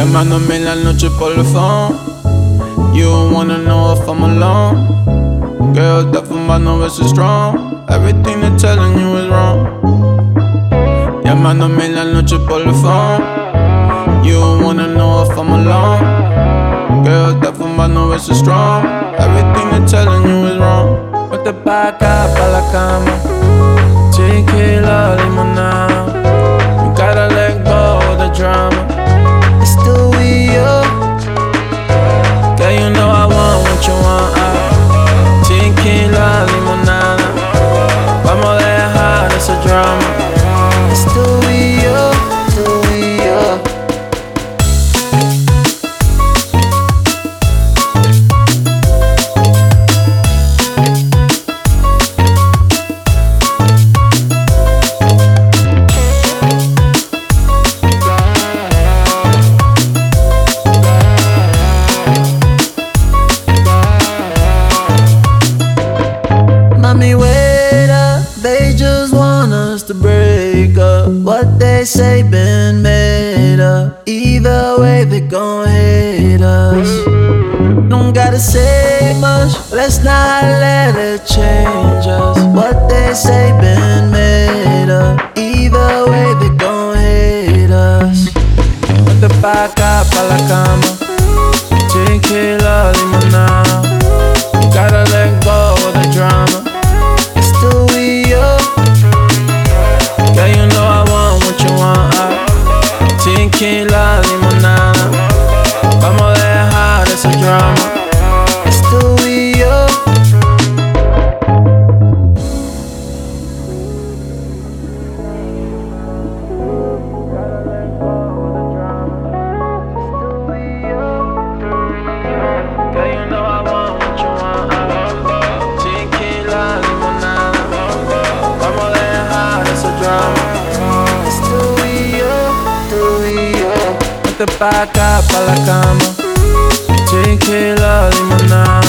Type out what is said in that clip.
Llamándome en la noche por el phone. You wanna know if I'm alone. Girl, está fumando versus strong. Everything they're telling you is wrong. Llamándome en la noche por el phone. You wanna know if I'm alone. Girl, está fumando versus strong. Everything they're telling you is wrong. Vete pa' acá, pa' la cama. Tequila, limonada. You gotta let go of the drama. It's still we up. Girl, you know I want what you want. Tequila, limonada. Vamos a dejar ese drama. It's still we up, still we up. Mommy, wait up, they just want us to break up. What they say been made up. Either way, they gon' hate us. Don't gotta say much, let's not let it change us. What they say been made up. Either way, they gon' hate us. Vete pa' acá, pa' la cama. Tequila, limonada. You gotta let go of the drama. Still we up. Girl, you know I want what you want. Tequila, limonada. Vamos a dejar ese drama. Still we up. Girl, you know I want what you want. Tequila, limonada. Vamos a dejar ese drama. Still we up, still we up. Vete pa' acá, pa' la cama. Tequila, limonada.